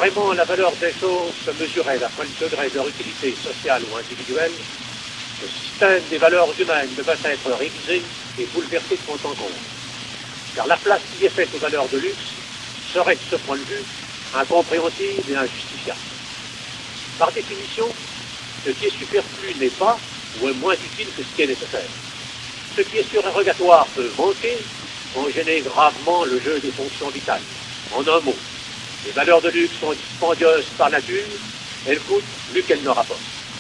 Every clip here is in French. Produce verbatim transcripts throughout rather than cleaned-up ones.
vraiment la valeur des choses se mesurait d'après le degré de leur utilité sociale ou individuelle, le système des valeurs humaines devait être révisé et bouleversé de fond en comble. Car la place qui est faite aux valeurs de luxe serait, de ce point de vue, incompréhensible et injustifiable. Par définition, ce qui est superflu n'est pas ou est moins utile que ce qui est nécessaire. Ce qui est surérogatoire peut manquer, sans gêner gravement le jeu des fonctions vitales. En un mot, les valeurs de luxe sont dispendieuses par nature, elles coûtent plus qu'elles ne rapportent.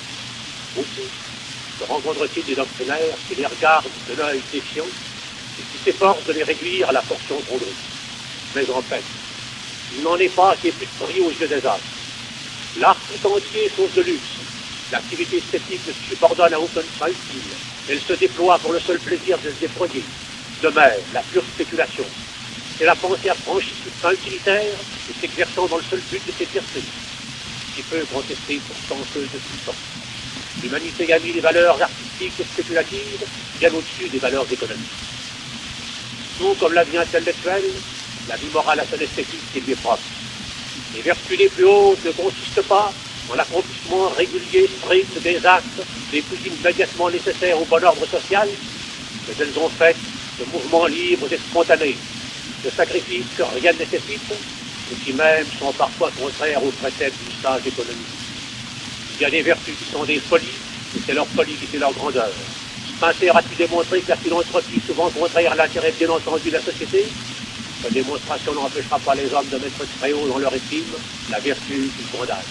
Aussi, se rencontre-t-il des doctrinaires qui les regardent de l'œil défiant et qui s'efforcent de les réduire à la portion trop lourde. Mais en fait, il n'en est pas qui ait plus de prix aux yeux des hommes. L'art tout entier est chose de luxe. L'activité esthétique ne se subordonne à aucune fin utile. Elle se déploie pour le seul plaisir de se déployer. De même, la pure spéculation. C'est la pensée affranchie toute fin utilitaire et s'exerçant dans le seul but de s'exercer. Qui peut contester pourtant ceux de tout temps. L'humanité a mis les valeurs artistiques et spéculatives bien au-dessus des valeurs économiques. Tout comme la vie intellectuelle, la vie morale a son esthétique qui lui est propre. Les vertus les plus hautes ne consistent pas en l'accomplissement régulier, strict des actes les plus immédiatement nécessaires au bon ordre social, mais elles ont fait de mouvements libres et spontanés, de sacrifices que rien ne nécessite, et qui même sont parfois contraires aux préceptes du sage économique. Il y a des vertus qui sont des folies, et c'est leur folie qui fait leur grandeur. Spencer a-t-il démontré que la philanthropie est souvent contraire à l'intérêt bien entendu de la société? Cette démonstration n'empêchera pas les hommes de mettre très haut dans leur estime la vertu qu'ils condamnent.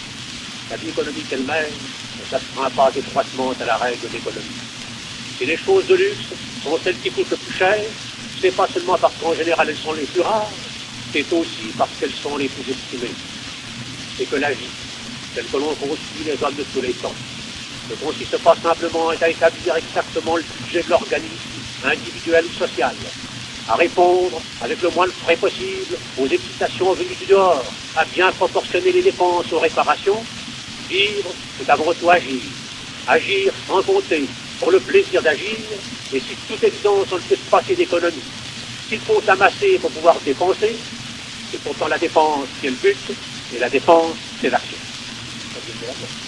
La vie économique elle-même ne s'astreint pas étroitement à la règle d'économie. Si les choses de luxe sont celles qui coûtent le plus cher, c'est pas seulement parce qu'en général elles sont les plus rares, c'est aussi parce qu'elles sont les plus estimées. C'est que la vie, telle que l'on construit les hommes de tous les temps, ne consiste pas simplement à établir exactement le budget de l'organisme individuel ou social, à répondre avec le moins de frais possible aux excitations venues du dehors, à bien proportionner les dépenses aux réparations. Vivre, c'est avant tout agir. Agir sans compter, pour le plaisir d'agir, et si toute évidence on ne peut pas passer d'économie. S'il faut amasser pour pouvoir dépenser, c'est pourtant la dépense qui est le but, et la dépense, c'est l'action.